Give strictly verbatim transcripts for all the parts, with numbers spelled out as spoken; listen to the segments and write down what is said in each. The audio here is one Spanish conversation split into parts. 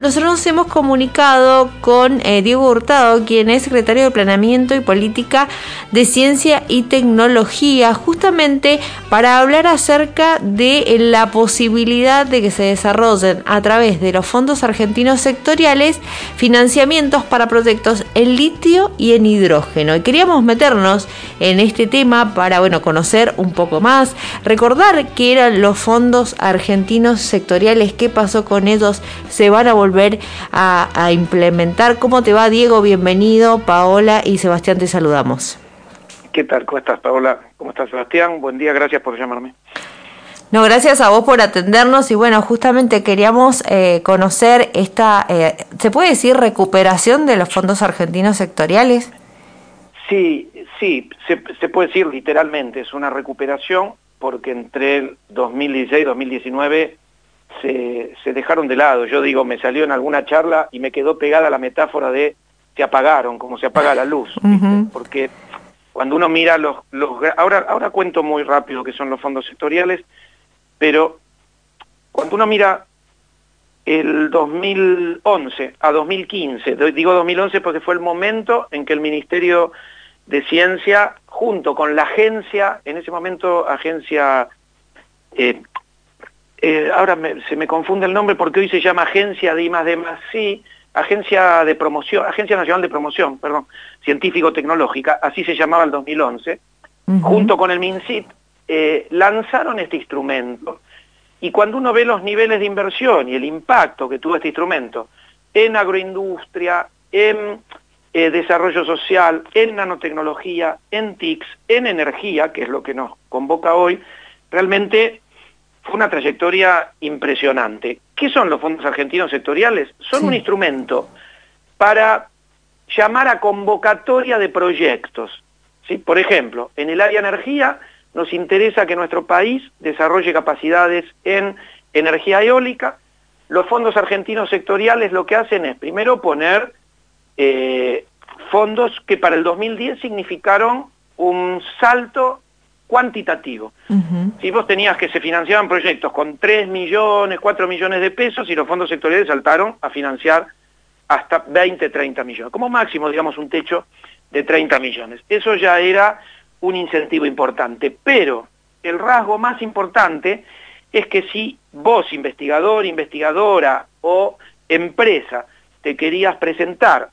Nosotros nos hemos comunicado con eh, Diego Hurtado, quien es secretario de Planeamiento y Política de Ciencia y Tecnología, justamente para hablar acerca de la posibilidad de que se desarrollen a través de los fondos argentinos sectoriales financiamientos para proyectos en litio y en hidrógeno. Y queríamos meternos en este tema para, bueno, conocer un poco más, recordar qué eran los fondos argentinos sectoriales, qué pasó con ellos, se van a volver A, a implementar. ¿Cómo te va, Diego? Bienvenido. Paola y Sebastián, te saludamos. ¿Qué tal? ¿Cómo estás, Paola? ¿Cómo estás, Sebastián? Buen día, gracias por llamarme. No, gracias a vos por atendernos y bueno, justamente queríamos eh, conocer esta, eh, ¿se puede decir recuperación de los fondos argentinos sectoriales? Sí, sí, se, se puede decir literalmente, es una recuperación porque entre el dos mil dieciséis y dos mil diecinueve Se, se dejaron de lado. Yo digo, me salió en alguna charla y me quedó pegada la metáfora de se apagaron, como se apaga la luz. Uh-huh. Porque cuando uno mira los... los ahora, ahora cuento muy rápido qué son los fondos sectoriales, pero cuando uno mira el dos mil once a dos mil quince, digo dos mil once porque fue el momento en que el Ministerio de Ciencia, junto con la agencia, en ese momento agencia... Eh, Eh, ahora me, se me confunde el nombre porque hoy se llama Agencia de I más D más I, Agencia de Promoción, Agencia Nacional de Promoción, perdón, Científico-Tecnológica, así se llamaba el dos mil once, uh-huh. Junto con el MinCit, eh, lanzaron este instrumento. Y cuando uno ve los niveles de inversión y el impacto que tuvo este instrumento en agroindustria, en eh, desarrollo social, en nanotecnología, en T I Cs, en energía, que es lo que nos convoca hoy, realmente... fue una trayectoria impresionante. ¿Qué son los fondos argentinos sectoriales? Son sí. un instrumento para llamar a convocatoria de proyectos. ¿Sí? Por ejemplo, en el área energía nos interesa que nuestro país desarrolle capacidades en energía eólica. Los fondos argentinos sectoriales lo que hacen es, primero, poner eh, fondos que para el dos mil diez significaron un salto cuantitativo. Uh-huh. Si vos tenías que se financiaban proyectos con tres millones, cuatro millones de pesos y los fondos sectoriales saltaron a financiar hasta veinte, treinta millones. Como máximo, digamos, un techo de treinta millones. Eso ya era un incentivo importante. Pero el rasgo más importante es que si vos, investigador, investigadora o empresa, te querías presentar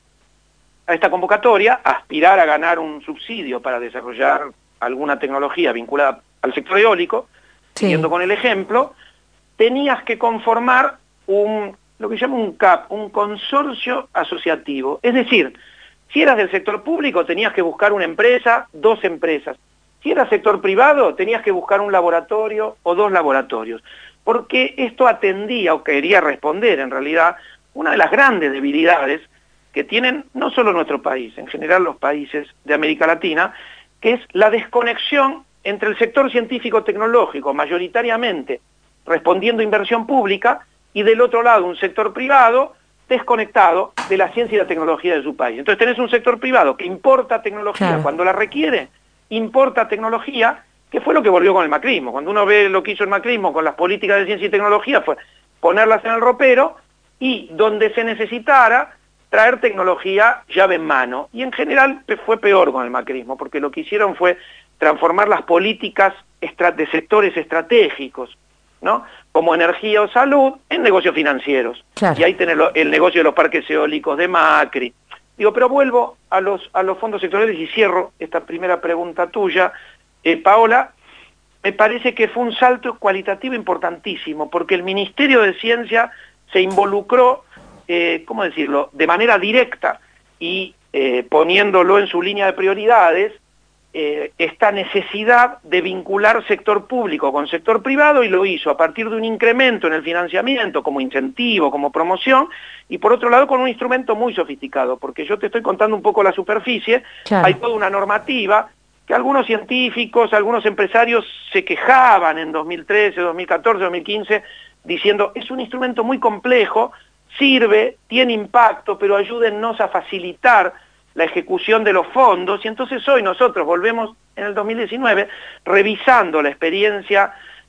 a esta convocatoria, aspirar a ganar un subsidio para desarrollar alguna tecnología vinculada al sector eólico, sí. siguiendo con el ejemplo, tenías que conformar un, lo que se llama un C A P, un consorcio asociativo. Es decir, si eras del sector público tenías que buscar una empresa, dos empresas. Si eras sector privado tenías que buscar un laboratorio o dos laboratorios. Porque esto atendía o quería responder en realidad una de las grandes debilidades que tienen no solo nuestro país, en general los países de América Latina, que es la desconexión entre el sector científico-tecnológico, mayoritariamente respondiendo a inversión pública, y del otro lado un sector privado desconectado de la ciencia y la tecnología de su país. Entonces tenés un sector privado que importa tecnología claro. cuando la requiere, importa tecnología, que fue lo que volvió con el macrismo. Cuando uno ve lo que hizo el macrismo con las políticas de ciencia y tecnología fue ponerlas en el ropero y donde se necesitara traer tecnología llave en mano. Y en general fue peor con el macrismo, porque lo que hicieron fue transformar las políticas de sectores estratégicos, ¿no? Como energía o salud, en negocios financieros. Claro. Y ahí tenés el negocio de los parques eólicos de Macri. Digo, pero vuelvo a los, a los fondos sectoriales y cierro esta primera pregunta tuya. Eh, Paola, me parece que fue un salto cualitativo importantísimo, porque el Ministerio de Ciencia se involucró Eh, ¿cómo decirlo?, de manera directa y eh, poniéndolo en su línea de prioridades, eh, esta necesidad de vincular sector público con sector privado, y lo hizo a partir de un incremento en el financiamiento como incentivo, como promoción, y por otro lado con un instrumento muy sofisticado, porque yo te estoy contando un poco la superficie, claro. Hay toda una normativa que algunos científicos, algunos empresarios se quejaban en dos mil trece, dos mil catorce, dos mil quince, diciendo, es un instrumento muy complejo, sirve, tiene impacto, pero ayúdennos a facilitar la ejecución de los fondos. Y entonces hoy nosotros volvemos en el dos mil diecinueve revisando la experiencia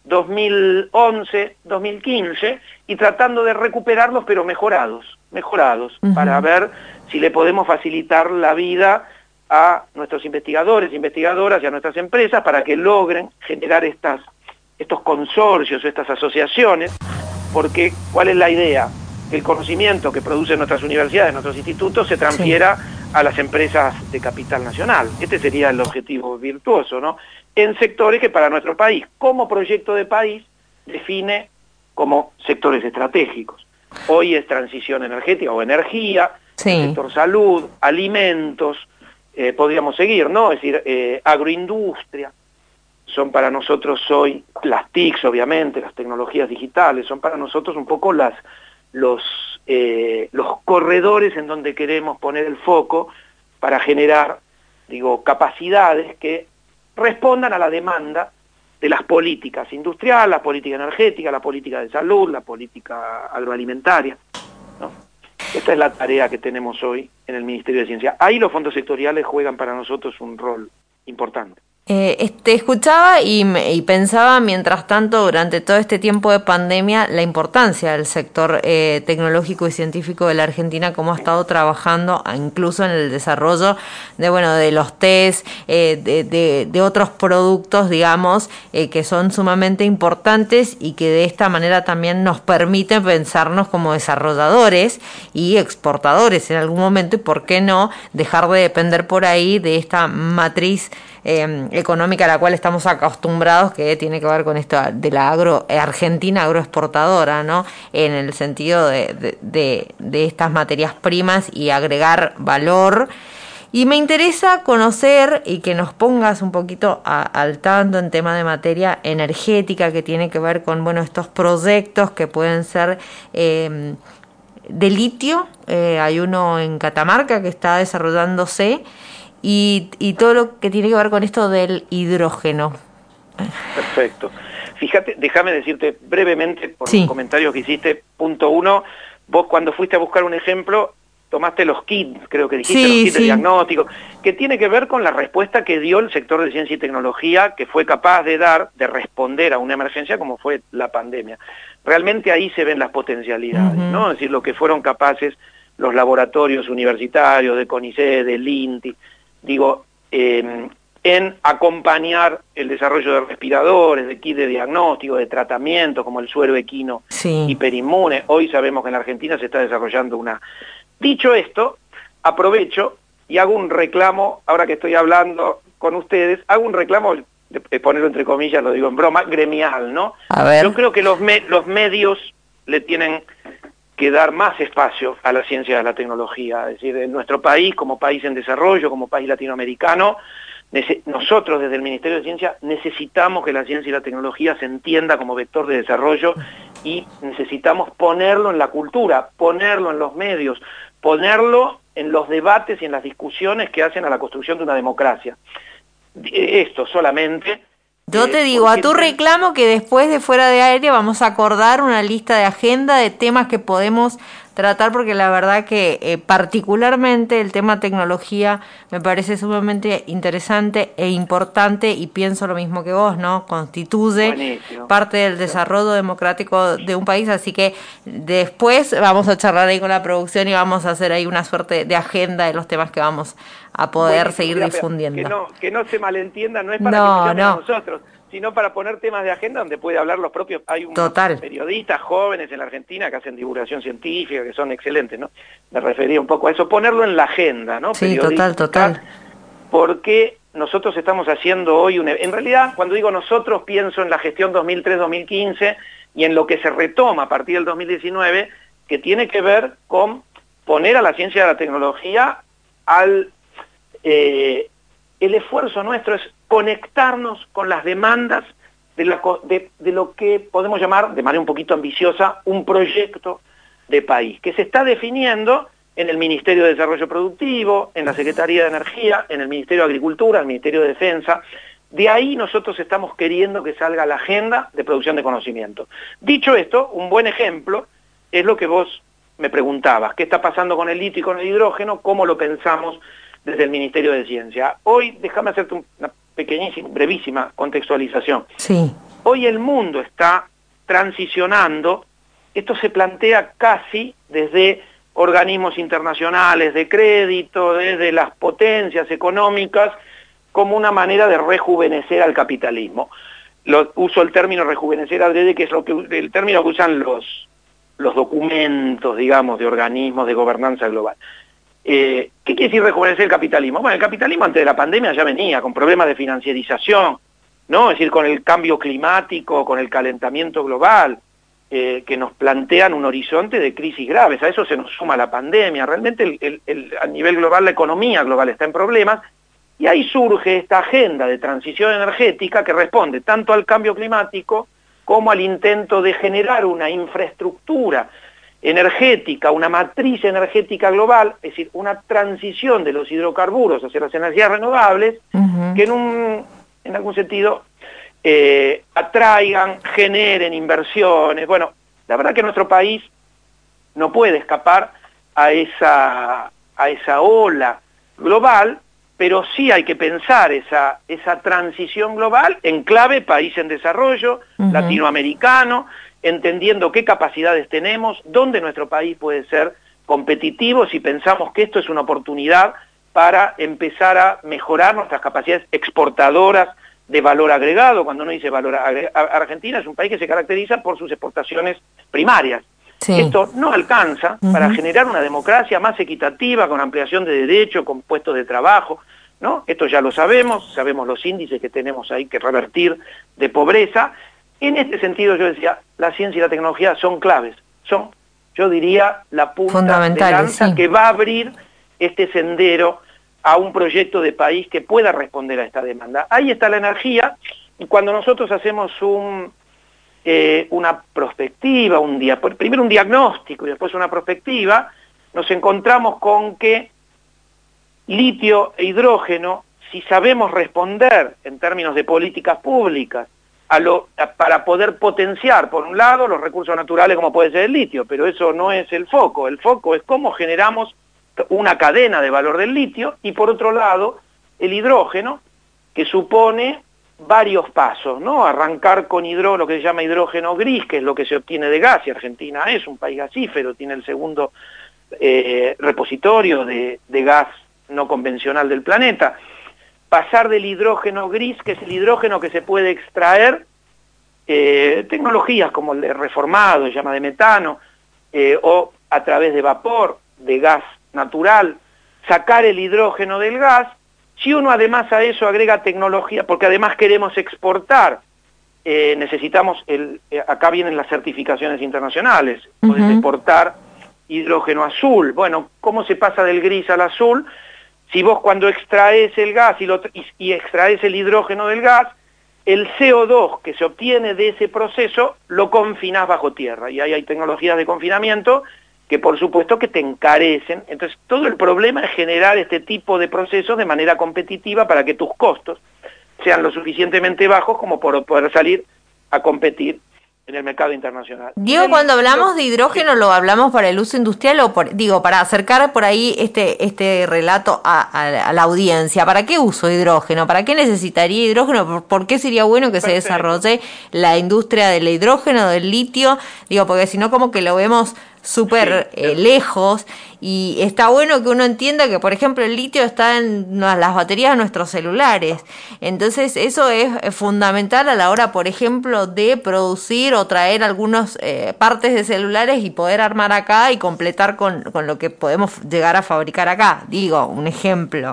dos mil once, dos mil quince, y tratando de recuperarlos, pero mejorados, mejorados, uh-huh. para ver si le podemos facilitar la vida a nuestros investigadores, investigadoras y a nuestras empresas para que logren generar estas, estos consorcios, estas asociaciones, porque ¿cuál es la idea? Que el conocimiento que producen nuestras universidades, nuestros institutos, se transfiera sí. a las empresas de capital nacional. Este sería el objetivo virtuoso, ¿no? En sectores que para nuestro país, como proyecto de país, define como sectores estratégicos. Hoy es transición energética o energía, sí. el sector salud, alimentos, eh, podríamos seguir, ¿no? Es decir, eh, agroindustria, son para nosotros hoy las T I Cs, obviamente, las tecnologías digitales, son para nosotros un poco las, los, eh, los corredores en donde queremos poner el foco para generar, digo, capacidades que respondan a la demanda de las políticas industriales, la política energética, la política de salud, la política agroalimentaria, ¿no? Esta es la tarea que tenemos hoy en el Ministerio de Ciencia. Ahí los fondos sectoriales juegan para nosotros un rol importante. Eh, te escuchaba y, y pensaba, mientras tanto, durante todo este tiempo de pandemia, la importancia del sector eh, tecnológico y científico de la Argentina, cómo ha estado trabajando incluso en el desarrollo de, bueno, de los test, eh, de, de, de otros productos, digamos, eh, que son sumamente importantes y que de esta manera también nos permiten pensarnos como desarrolladores y exportadores en algún momento, y por qué no dejar de depender por ahí de esta matriz Eh, económica a la cual estamos acostumbrados, que tiene que ver con esto de la agro Argentina agroexportadora, ¿no? En el sentido de, de, de, de estas materias primas y agregar valor. Y me interesa conocer y que nos pongas un poquito a, al tanto en tema de materia energética, que tiene que ver con, bueno, estos proyectos que pueden ser eh, de litio. Eh, hay uno en Catamarca que está desarrollándose. Y, y todo lo que tiene que ver con esto del hidrógeno. Perfecto. Fíjate, déjame decirte brevemente, por sí. los comentarios que hiciste, punto uno, vos cuando fuiste a buscar un ejemplo, tomaste los kits, creo que dijiste, sí, los kits sí. de diagnóstico, que tiene que ver con la respuesta que dio el sector de ciencia y tecnología, que fue capaz de dar, de responder a una emergencia como fue la pandemia. Realmente ahí se ven las potencialidades, uh-huh. ¿no? Es decir, lo que fueron capaces los laboratorios universitarios de CONICET, del INTI, digo, eh, en acompañar el desarrollo de respiradores, de kits de diagnóstico, de tratamiento, como el suero equino sí. hiperinmune. Hoy sabemos que en la Argentina se está desarrollando una... Dicho esto, aprovecho y hago un reclamo, ahora que estoy hablando con ustedes, hago un reclamo, de ponerlo entre comillas, lo digo en broma, gremial, ¿no? A ver. Yo creo que los, me los medios le tienen que dar más espacio a la ciencia y a la tecnología. Es decir, en nuestro país, como país en desarrollo, como país latinoamericano, nosotros desde el Ministerio de Ciencia necesitamos que la ciencia y la tecnología se entienda como vector de desarrollo y necesitamos ponerlo en la cultura, ponerlo en los medios, ponerlo en los debates y en las discusiones que hacen a la construcción de una democracia. Esto solamente... Yo te digo, a tu reclamo que después de Fuera de Aire vamos a acordar una lista de agenda de temas que podemos tratar, porque la verdad que eh, particularmente el tema tecnología me parece sumamente interesante e importante, y pienso lo mismo que vos, ¿no? Constituye Buenísimo. parte del desarrollo democrático de un país, así que después vamos a charlar ahí con la producción y vamos a hacer ahí una suerte de agenda de los temas que vamos a poder Buenísimo. seguir difundiendo. Que no, que no se malentienda, no es para no, que no. a nosotros, sino para poner temas de agenda donde puede hablar los propios... Hay unos Total. periodistas jóvenes en la Argentina que hacen divulgación científica, que son excelentes, ¿no? Me refería un poco a eso, ponerlo en la agenda, ¿no? Sí, total, total. Porque nosotros estamos haciendo hoy... Un, en realidad, cuando digo nosotros, pienso en la gestión dos mil tres dos mil quince y en lo que se retoma a partir del dos mil diecinueve, que tiene que ver con poner a la ciencia y a la tecnología al... Eh, el esfuerzo nuestro es conectarnos con las demandas de, la, de, de lo que podemos llamar, de manera un poquito ambiciosa, un proyecto de país, que se está definiendo en el Ministerio de Desarrollo Productivo, en la Secretaría de Energía, en el Ministerio de Agricultura, en el Ministerio de Defensa. De ahí nosotros estamos queriendo que salga la agenda de producción de conocimiento. Dicho esto, un buen ejemplo es lo que vos me preguntabas, ¿qué está pasando con el litio y con el hidrógeno? ¿Cómo lo pensamos desde el Ministerio de Ciencia? Hoy, déjame hacerte una pequeñísima, brevísima contextualización. Sí. hoy el mundo está transicionando, esto se plantea casi desde organismos internacionales de crédito, desde las potencias económicas, como una manera de rejuvenecer al capitalismo. Lo, uso el término rejuvenecer adrede, que es lo que, el término que usan los, los documentos, digamos, de organismos de gobernanza global. Eh, ¿Qué quiere decir rejuvenecer el capitalismo? Bueno, el capitalismo antes de la pandemia ya venía con problemas de financiarización, ¿no? Es decir, con el cambio climático, con el calentamiento global, eh, que nos plantean un horizonte de crisis graves. A eso se nos suma la pandemia. Realmente el, el, el, a nivel global la economía global está en problemas, y ahí surge esta agenda de transición energética que responde tanto al cambio climático como al intento de generar una infraestructura energética, una matriz energética global, es decir, una transición de los hidrocarburos hacia las energías renovables, uh-huh. que en, un, en algún sentido eh, atraigan, generen inversiones. Bueno, la verdad que nuestro país no puede escapar a esa, a esa ola global, pero sí hay que pensar esa, esa transición global en clave país en desarrollo, uh-huh. latinoamericano, entendiendo qué capacidades tenemos, dónde nuestro país puede ser competitivo, si pensamos que esto es una oportunidad para empezar a mejorar nuestras capacidades exportadoras de valor agregado. Cuando uno dice valor agregado, Argentina es un país que se caracteriza por sus exportaciones primarias. Sí. Esto no alcanza uh-huh. para generar una democracia más equitativa, con ampliación de derechos, con puestos de trabajo, ¿no? Esto ya lo sabemos, sabemos los índices que tenemos ahí que revertir de pobreza. En este sentido yo decía, la ciencia y la tecnología son claves, son, yo diría, la punta de lanza sí. que va a abrir este sendero a un proyecto de país que pueda responder a esta demanda. Ahí está la energía, y cuando nosotros hacemos un... Eh, una prospectiva, un día, primero un diagnóstico y después una prospectiva, nos encontramos con que litio e hidrógeno, si sabemos responder en términos de políticas públicas a lo, a, para poder potenciar, por un lado, los recursos naturales como puede ser el litio, pero eso no es el foco, el foco es cómo generamos una cadena de valor del litio, y por otro lado, el hidrógeno, que supone varios pasos, ¿no? Arrancar con hidro, lo que se llama hidrógeno gris, que es lo que se obtiene de gas, y Argentina es un país gasífero, tiene el segundo eh, repositorio de, de gas no convencional del planeta. Pasar del hidrógeno gris, que es el hidrógeno que se puede extraer, eh, tecnologías como el de reformado, se llama de metano, eh, o a través de vapor, de gas natural, sacar el hidrógeno del gas. Si uno además a eso agrega tecnología, porque además queremos exportar, eh, necesitamos, el, eh, acá vienen las certificaciones internacionales, uh-huh. podés exportar hidrógeno azul. Bueno, ¿cómo se pasa del gris al azul? Si vos cuando extraes el gas y, lo, y, y extraes el hidrógeno del gas, el C O dos que se obtiene de ese proceso lo confinás bajo tierra, y ahí hay tecnologías de confinamiento que por supuesto que te encarecen. Entonces todo el problema es generar este tipo de procesos de manera competitiva para que tus costos sean lo suficientemente bajos como por poder salir a competir en el mercado internacional. Diego, cuando hablamos de hidrógeno, ¿lo hablamos para el uso industrial o, por, digo, para acercar por ahí este este relato a, a, a la audiencia? ¿Para qué uso hidrógeno? ¿Para qué necesitaría hidrógeno? ¿Por, por qué sería bueno que Perfecto. se desarrolle la industria del hidrógeno, del litio? Digo, porque si no como que lo vemos súper sí, eh, lejos, y está bueno que uno entienda que, por ejemplo, el litio está en las baterías de nuestros celulares. Entonces eso es fundamental a la hora, por ejemplo, de producir o traer algunas eh, partes de celulares y poder armar acá y completar con, con lo que podemos llegar a fabricar acá. Digo, un ejemplo.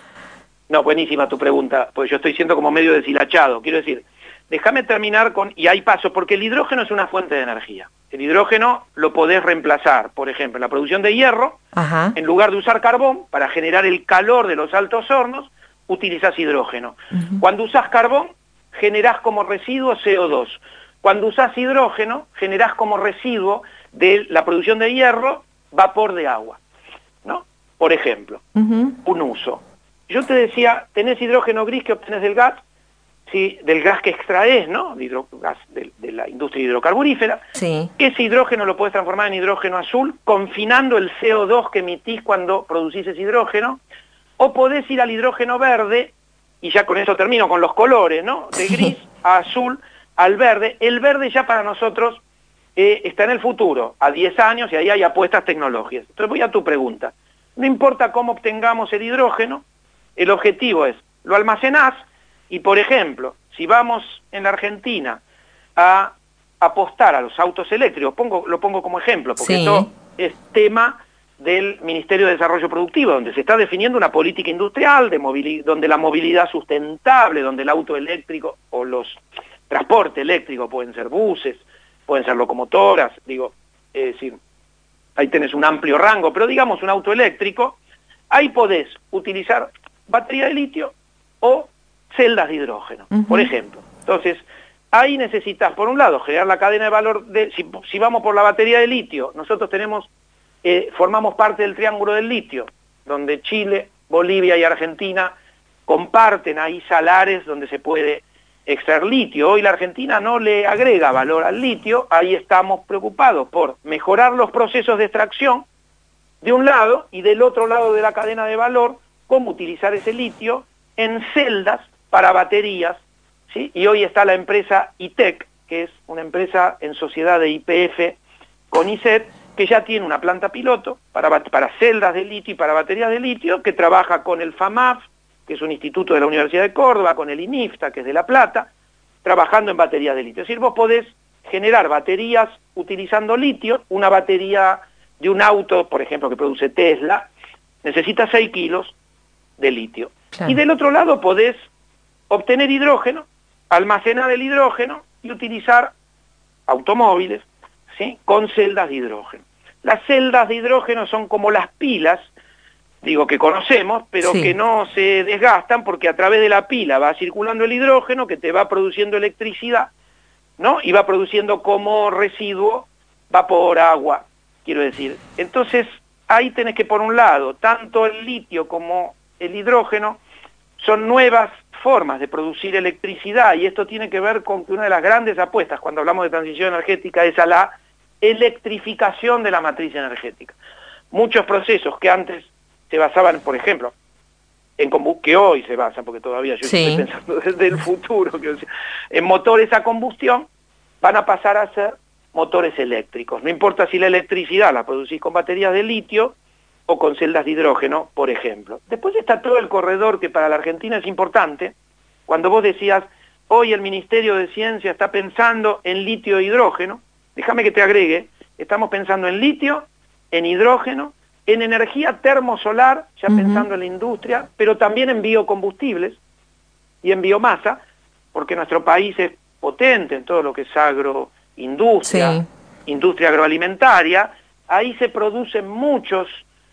No, buenísima tu pregunta, pues yo estoy siendo como medio deshilachado. Quiero decir, déjame terminar con, y hay pasos, porque el hidrógeno es una fuente de energía. El hidrógeno lo podés reemplazar, por ejemplo, en la producción de hierro, Ajá. en lugar de usar carbón, para generar el calor de los altos hornos, utilizás hidrógeno. Uh-huh. Cuando usás carbón, generás como residuo C O dos. Cuando usás hidrógeno, generás como residuo de la producción de hierro, vapor de agua, ¿no? Por ejemplo, uh-huh. un uso. Yo te decía, tenés hidrógeno gris que obtenés del gas, sí, del gas que extraes, ¿no? De, hidro, gas de, de la industria hidrocarburífera. Sí. Ese hidrógeno lo puedes transformar en hidrógeno azul, confinando el C O dos que emitís cuando producís ese hidrógeno, o podés ir al hidrógeno verde, y ya con eso termino, con los colores, ¿no? De gris a azul, al verde. El verde ya para nosotros eh, está en el futuro, a diez años, y ahí hay apuestas tecnológicas. Entonces voy a tu pregunta. No importa cómo obtengamos el hidrógeno, el objetivo es, lo almacenás, y por ejemplo, si vamos en la Argentina a apostar a los autos eléctricos, pongo, lo pongo como ejemplo, porque sí. esto es tema del Ministerio de Desarrollo Productivo, donde se está definiendo una política industrial de movilidad, donde la movilidad sustentable, donde el auto eléctrico o los transporte eléctrico pueden ser buses, pueden ser locomotoras, digo, es decir, ahí tenés un amplio rango, pero digamos un auto eléctrico, ahí podés utilizar batería de litio o celdas de hidrógeno, uh-huh. por ejemplo. Entonces, ahí necesitas, por un lado, generar la cadena de valor, de, si, si vamos por la batería de litio, nosotros tenemos, eh, formamos parte del triángulo del litio, donde Chile, Bolivia y Argentina comparten ahí salares donde se puede extraer litio. Hoy la Argentina no le agrega valor al litio, ahí estamos preocupados por mejorar los procesos de extracción de un lado, y del otro lado de la cadena de valor, cómo utilizar ese litio en celdas para baterías, ¿sí? Y hoy está la empresa I T E C, que es una empresa en sociedad de I P F con I C E T, que ya tiene una planta piloto para, para celdas de litio y para baterías de litio, que trabaja con el FAMAF, que es un instituto de la Universidad de Córdoba, con el INIFTA, que es de La Plata, trabajando en baterías de litio. Es decir, vos podés generar baterías utilizando litio. Una batería de un auto, por ejemplo, que produce Tesla, necesita seis kilos de litio. Claro. Y del otro lado podés obtener hidrógeno, almacenar el hidrógeno y utilizar automóviles, ¿sí?, con celdas de hidrógeno. Las celdas de hidrógeno son como las pilas, digo, que conocemos, pero sí. que no se desgastan, porque a través de la pila va circulando el hidrógeno que te va produciendo electricidad, ¿no? Y va produciendo como residuo vapor, agua, quiero decir. Entonces, ahí tenés que, por un lado, tanto el litio como el hidrógeno son nuevas formas de producir electricidad, y esto tiene que ver con que una de las grandes apuestas cuando hablamos de transición energética es a la electrificación de la matriz energética. Muchos procesos que antes se basaban, por ejemplo, en que hoy se basan, porque todavía yo sí. estoy pensando desde el futuro, que, en motores a combustión, van a pasar a ser motores eléctricos. No importa si la electricidad la producís con baterías de litio o con celdas de hidrógeno, por ejemplo. Después está todo el corredor que para la Argentina es importante. Cuando vos decías, hoy el Ministerio de Ciencia está pensando en litio e hidrógeno, déjame que te agregue, estamos pensando en litio, en hidrógeno, en energía termosolar, ya uh-huh. pensando en la industria, pero también en biocombustibles y en biomasa, porque nuestro país es potente en todo lo que es agroindustria, sí. industria agroalimentaria. Ahí se producen muchos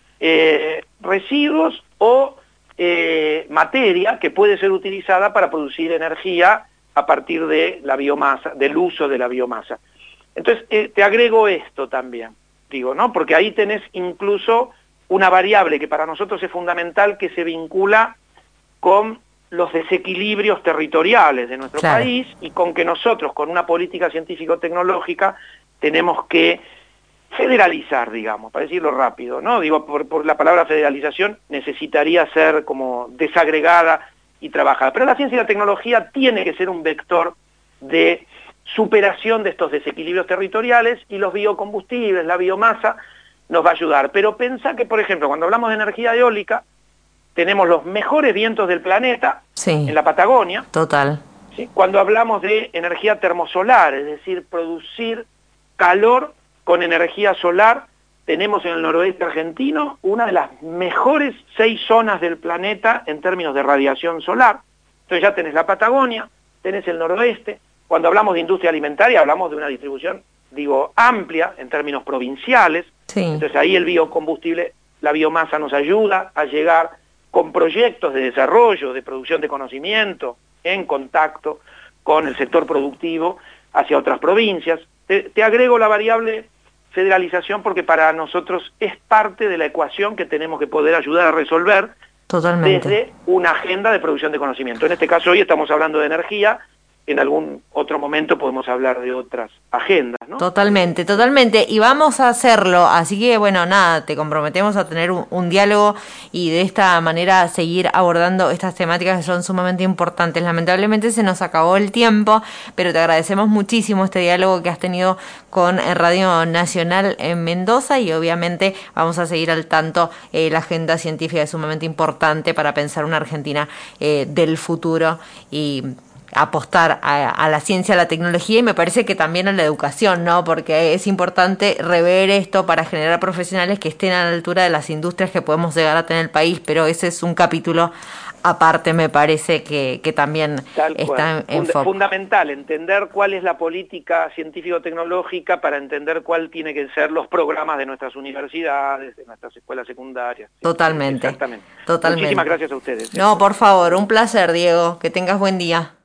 eh, residuos o eh, materia que puede ser utilizada para producir energía a partir de la biomasa, del uso de la biomasa. Entonces, eh, te agrego esto también. Digo, ¿no? Porque ahí tenés incluso una variable que para nosotros es fundamental, que se vincula con los desequilibrios territoriales de nuestro claro. país, y con que nosotros, con una política científico-tecnológica, tenemos que federalizar, digamos, para decirlo rápido, ¿no? Digo, por, por la palabra federalización necesitaría ser como desagregada y trabajada. Pero la ciencia y la tecnología tiene que ser un vector de superación de estos desequilibrios territoriales, y los biocombustibles, la biomasa, nos va a ayudar. Pero pensá que, por ejemplo, cuando hablamos de energía eólica, tenemos los mejores vientos del planeta sí, en la Patagonia. Total. ¿Sí? Cuando hablamos de energía termosolar, es decir, producir calor con energía solar, tenemos en el noroeste argentino una de las mejores seis zonas del planeta en términos de radiación solar. Entonces ya tenés la Patagonia, tenés el noroeste. Cuando hablamos de industria alimentaria, hablamos de una distribución, digo, amplia en términos provinciales. Sí. Entonces ahí el biocombustible, la biomasa nos ayuda a llegar con proyectos de desarrollo, de producción de conocimiento, en contacto con el sector productivo hacia otras provincias. Te, te agrego la variable federalización porque para nosotros es parte de la ecuación que tenemos que poder ayudar a resolver. Totalmente. Desde una agenda de producción de conocimiento. En este caso hoy estamos hablando de energía, en algún otro momento podemos hablar de otras agendas, ¿no? Totalmente, totalmente, y vamos a hacerlo, así que bueno, nada, te comprometemos a tener un, un diálogo y de esta manera seguir abordando estas temáticas que son sumamente importantes. Lamentablemente se nos acabó el tiempo, pero te agradecemos muchísimo este diálogo que has tenido con Radio Nacional en Mendoza, y obviamente vamos a seguir al tanto. Eh, la agenda científica es sumamente importante para pensar una Argentina eh, del futuro y apostar a, a la ciencia, a la tecnología, y me parece que también a la educación, ¿no? Porque es importante rever esto para generar profesionales que estén a la altura de las industrias que podemos llegar a tener en el país, pero ese es un capítulo aparte, me parece que, que también Tal está cual. en, en Fund- foco. Fundamental, entender cuál es la política científico-tecnológica para entender cuál tiene que ser los programas de nuestras universidades, de nuestras escuelas secundarias. Totalmente. Exactamente. Totalmente. Muchísimas gracias a ustedes. No, por favor, un placer, Diego. Que tengas buen día.